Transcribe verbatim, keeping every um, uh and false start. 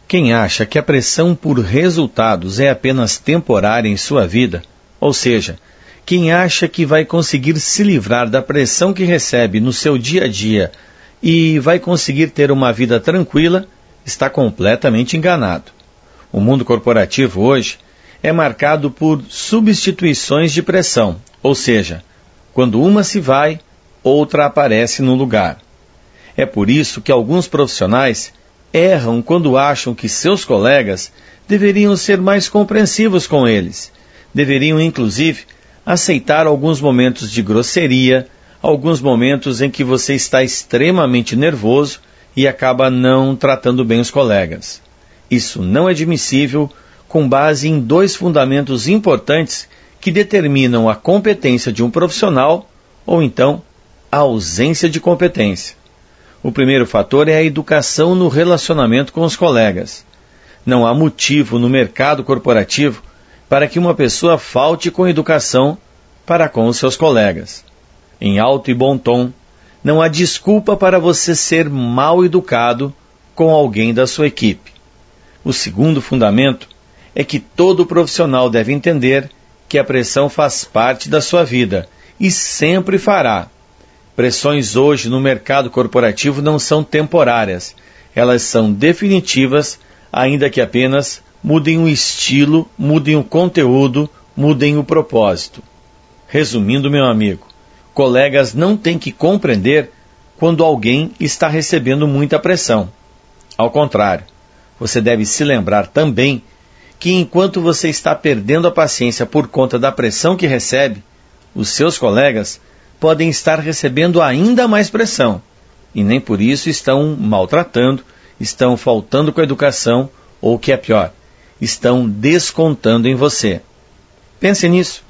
Quem acha que a pressão por resultados é apenas temporária em sua vida, ou seja, quem acha que vai conseguir se livrar da pressão que recebe no seu dia a dia e vai conseguir ter uma vida tranquila, está completamente enganado. O mundo corporativo hoje é marcado por substituições de pressão, ou seja, quando uma se vai, outra aparece no lugar. É por isso que alguns profissionais erram quando acham que seus colegas deveriam ser mais compreensivos com eles. Deveriam, inclusive, aceitar alguns momentos de grosseria, alguns momentos em que você está extremamente nervoso e acaba não tratando bem os colegas. Isso não é admissível com base em dois fundamentos importantes que determinam a competência de um profissional ou então a ausência de competência. O primeiro fator é a educação no relacionamento com os colegas. Não há motivo no mercado corporativo para que uma pessoa falte com educação para com os seus colegas. Em alto e bom tom, não há desculpa para você ser mal educado com alguém da sua equipe. O segundo fundamento é que todo profissional deve entender que a pressão faz parte da sua vida e sempre fará. Pressões hoje no mercado corporativo não são temporárias, elas são definitivas, ainda que apenas mudem o estilo, mudem o conteúdo, mudem o propósito. Resumindo, meu amigo, colegas não têm que compreender quando alguém está recebendo muita pressão. Ao contrário, você deve se lembrar também que enquanto você está perdendo a paciência por conta da pressão que recebe, os seus colegas podem estar recebendo ainda mais pressão e nem por isso estão maltratando, estão faltando com a educação ou, o que é pior, estão descontando em você. Pense nisso.